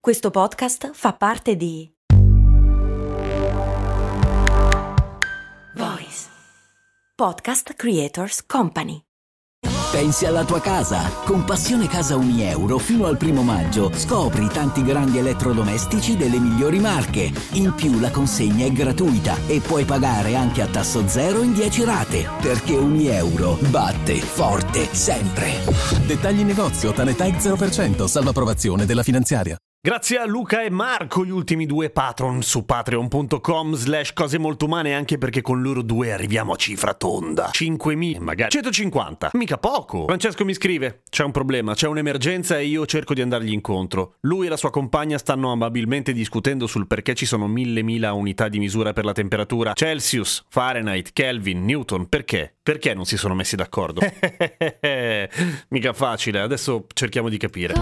Questo podcast fa parte di Voice Podcast Creators Company. Pensi alla tua casa? Con Passione Casa 1 euro fino al 1 maggio scopri tanti grandi elettrodomestici delle migliori marche. In più la consegna è gratuita e puoi pagare anche a tasso zero in 10 rate. Perché 1 euro batte forte sempre. Dettagli in negozio, Tanetag 0%, salva approvazione della finanziaria. Grazie a Luca e Marco, gli ultimi due patron su patreon.com/cose molto umane, anche perché con loro due arriviamo a cifra tonda. 5.000, magari 150, mica poco. Francesco mi scrive: c'è un problema, c'è un'emergenza e io cerco di andargli incontro. Lui e la sua compagna stanno amabilmente discutendo sul perché ci sono 1.000 unità di misura per la temperatura. Celsius, Fahrenheit, Kelvin, Newton, perché? Perché non si sono messi d'accordo? Mica facile, adesso cerchiamo di capire.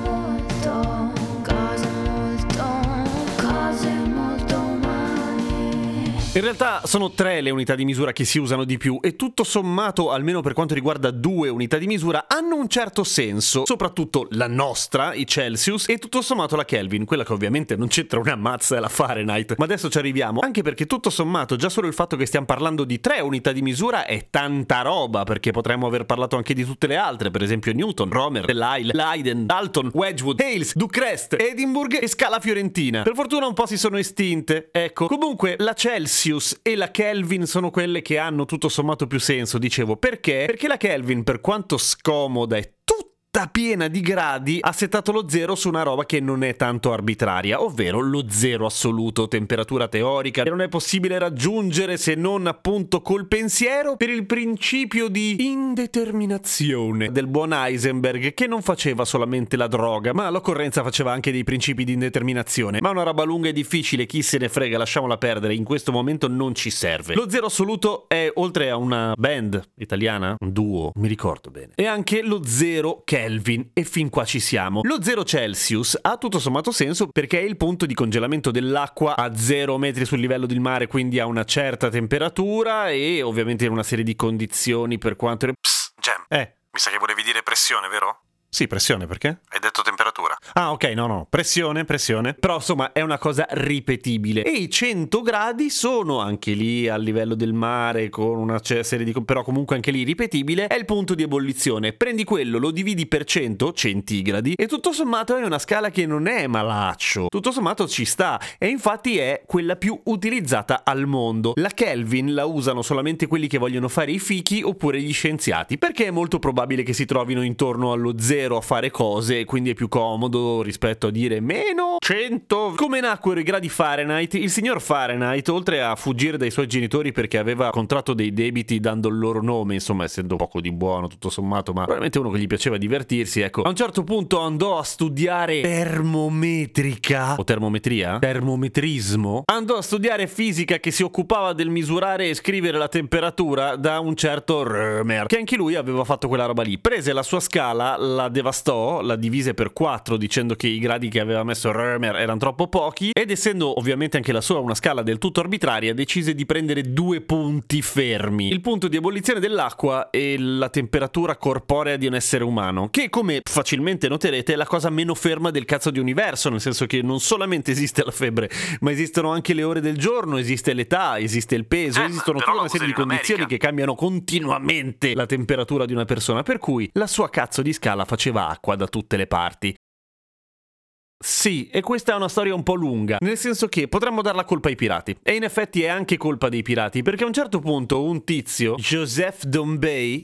In realtà sono 3 le unità di misura che si usano di più e tutto sommato, almeno per quanto riguarda 2 unità di misura, hanno un certo senso, soprattutto la nostra, i Celsius, e tutto sommato la Kelvin, quella che ovviamente non c'entra una mazza è la Fahrenheit, ma adesso ci arriviamo, anche perché tutto sommato già solo il fatto che stiamo parlando di 3 unità di misura è tanta roba, perché potremmo aver parlato anche di tutte le altre, per esempio Newton, Romer, Lyell, Leiden, Dalton, Wedgwood, Hales, Ducrest, Edinburgh e Scala Fiorentina. Per fortuna un po' si sono estinte, ecco. Comunque la Celsius e la Kelvin sono quelle che hanno tutto sommato più senso, dicevo. Perché? Perché la Kelvin, per quanto scomoda e piena di gradi, ha settato lo zero su una roba che non è tanto arbitraria, ovvero lo zero assoluto, temperatura teorica che non è possibile raggiungere se non appunto col pensiero, per il principio di indeterminazione del buon Heisenberg, che non faceva solamente la droga, ma all'occorrenza faceva anche dei principi di indeterminazione. Ma una roba lunga e difficile, chi se ne frega, lasciamola perdere, in questo momento non ci serve. Lo zero assoluto è, oltre a una band italiana, un duo, mi ricordo bene, è anche lo zero Kelvin, e fin qua ci siamo. Lo 0 Celsius ha tutto sommato senso perché è il punto di congelamento dell'acqua a 0 metri sul livello del mare, quindi a una certa temperatura e ovviamente in una serie di condizioni per quanto... Psst, Gem, mi sa che volevi dire pressione, vero? Sì, pressione, perché? Hai detto temperatura. Ah, ok, no, pressione. Però, insomma, è una cosa ripetibile. E i 100 gradi sono anche lì a livello del mare, con una serie di... però comunque anche lì ripetibile, è il punto di ebollizione. Prendi quello, lo dividi per 100 centigradi, e tutto sommato è una scala che non è malaccio. Tutto sommato ci sta, e infatti è quella più utilizzata al mondo. La Kelvin la usano solamente quelli che vogliono fare i fichi oppure gli scienziati, perché è molto probabile che si trovino intorno allo zero a fare cose, e quindi è più comodo rispetto a dire meno 100. Come nacquero i gradi Fahrenheit? Il signor Fahrenheit, oltre a fuggire dai suoi genitori perché aveva contratto dei debiti dando il loro nome, insomma essendo poco di buono tutto sommato, ma probabilmente uno che gli piaceva divertirsi, ecco, a un certo punto andò a studiare termometrica o termometria? Termometrismo. Andò a studiare fisica, che si occupava del misurare e scrivere la temperatura, da un certo Römer, che anche lui aveva fatto quella roba lì. Prese la sua scala, la devastò, la divise per 4 dicendo che i gradi che aveva messo Römer erano troppo pochi, ed essendo ovviamente anche la sua una scala del tutto arbitraria, decise di prendere 2 punti fermi: il punto di ebollizione dell'acqua e la temperatura corporea di un essere umano, che, come facilmente noterete, è la cosa meno ferma del cazzo di universo, nel senso che non solamente esiste la febbre, ma esistono anche le ore del giorno, esiste l'età, esiste il peso, esistono tutta una serie di condizioni che cambiano continuamente la temperatura di una persona, per cui la sua cazzo di scala faceva acqua da tutte le parti. Sì, e questa è una storia un po' lunga, nel senso che potremmo dar la colpa ai pirati, e in effetti è anche colpa dei pirati, perché a un certo punto un tizio, Joseph Dombey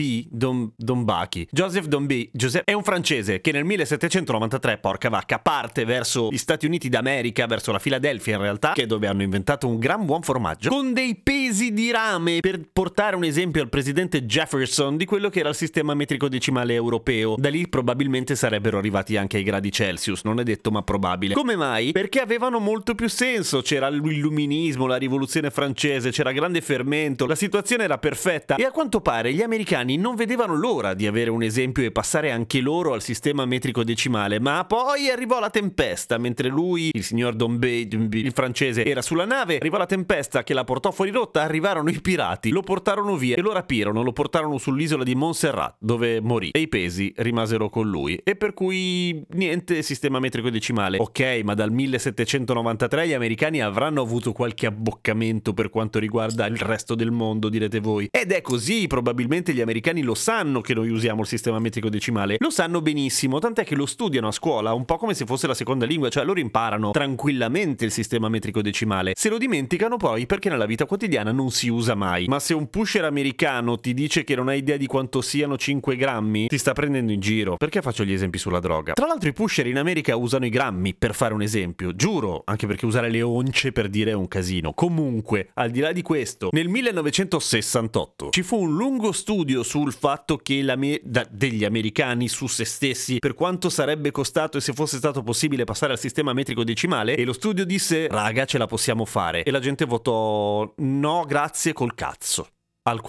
è un francese che nel 1793, porca vacca, parte verso gli Stati Uniti d'America, verso la Filadelfia in realtà, che è dove hanno inventato un gran buon formaggio, con dei pesi di rame, per portare un esempio al presidente Jefferson di quello che era il sistema metrico decimale europeo. Da lì probabilmente sarebbero arrivati anche ai gradi Celsius, non è detto ma probabile. Come mai? Perché avevano molto più senso, c'era l'illuminismo, la rivoluzione francese, c'era grande fermento, la situazione era perfetta, e a quanto pare gli americani non vedevano l'ora di avere un esempio e passare anche loro al sistema metrico decimale. Ma poi arrivò la tempesta, mentre lui, il signor Dombey, il francese, era sulla nave, arrivò la tempesta che la portò fuori rotta, arrivarono i pirati, lo portarono via e lo rapirono, lo portarono sull'isola di Montserrat, dove morì, e i pesi rimasero con lui, e per cui niente sistema metrico metrico decimale. Ok, ma dal 1793 gli americani avranno avuto qualche abboccamento per quanto riguarda il resto del mondo, direte voi. Ed è così, probabilmente gli americani lo sanno che noi usiamo il sistema metrico decimale, lo sanno benissimo, tant'è che lo studiano a scuola un po' come se fosse la seconda lingua, cioè loro imparano tranquillamente il sistema metrico decimale, se lo dimenticano poi perché nella vita quotidiana non si usa mai. Ma se un pusher americano ti dice che non ha idea di quanto siano 5 grammi, ti sta prendendo in giro. Perché faccio gli esempi sulla droga? Tra l'altro i pusher in America usano i grammi, per fare un esempio, giuro, anche perché usare le once per dire è un casino. Comunque, al di là di questo, nel 1968 ci fu un lungo studio sul fatto che degli americani su se stessi, per quanto sarebbe costato e se fosse stato possibile passare al sistema metrico decimale, e lo studio disse raga, ce la possiamo fare, e la gente votò no grazie col cazzo al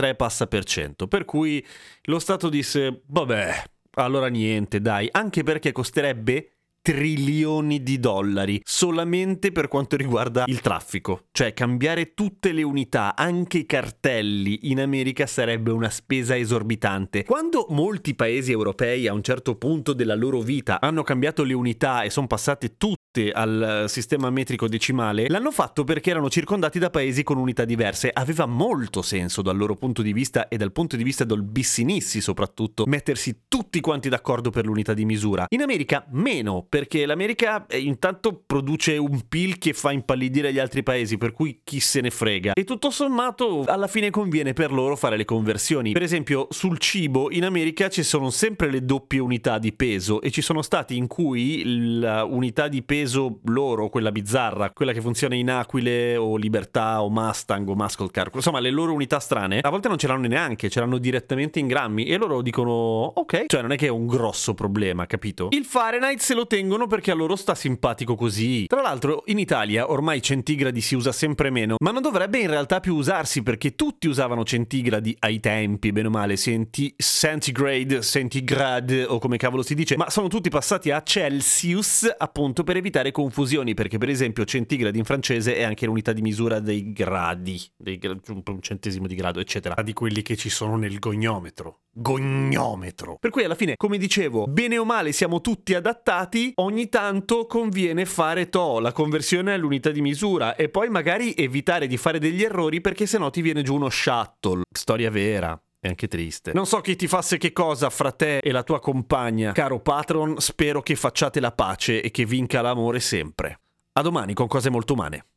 43%, per cui lo Stato disse vabbè, allora niente dai, anche perché costerebbe trilioni di dollari solamente per quanto riguarda il traffico, cioè cambiare tutte le unità, anche i cartelli in America sarebbe una spesa esorbitante. Quando molti paesi europei a un certo punto della loro vita hanno cambiato le unità e sono passate tutte al sistema metrico decimale, l'hanno fatto perché erano circondati da paesi con unità diverse. Aveva molto senso dal loro punto di vista e dal punto di vista del bissinissi soprattutto mettersi tutti quanti d'accordo per l'unità di misura. In America meno, perché l'America intanto produce un PIL che fa impallidire gli altri paesi, per cui chi se ne frega, e tutto sommato alla fine conviene per loro fare le conversioni. Per esempio sul cibo in America ci sono sempre le doppie unità di peso, e ci sono stati in cui l'unità di peso loro, quella bizzarra, quella che funziona in Aquile o Libertà o Mustang o Muscle Car, insomma le loro unità strane, a volte non ce l'hanno neanche, ce l'hanno direttamente in grammi, e loro dicono ok, cioè non è che è un grosso problema, capito? Il Fahrenheit se lo tengono perché a loro sta simpatico così. Tra l'altro in Italia ormai centigradi si usa sempre meno, ma non dovrebbe in realtà più usarsi, perché tutti usavano centigradi ai tempi, bene o male, centigrade o come cavolo si dice, ma sono tutti passati a Celsius appunto per evitare confusioni, perché per esempio centigradi in francese è anche l'unità di misura dei gradi, un centesimo di grado eccetera, di quelli che ci sono nel gognometro. Per cui alla fine, come dicevo, bene o male siamo tutti adattati, ogni tanto conviene fare la conversione all'unità di misura e poi magari evitare di fare degli errori, perché sennò ti viene giù uno shuttle. Storia vera. È anche triste. Non so chi ti fasse che cosa fra te e la tua compagna, caro patron, spero che facciate la pace e che vinca l'amore sempre. A domani con cose molto umane.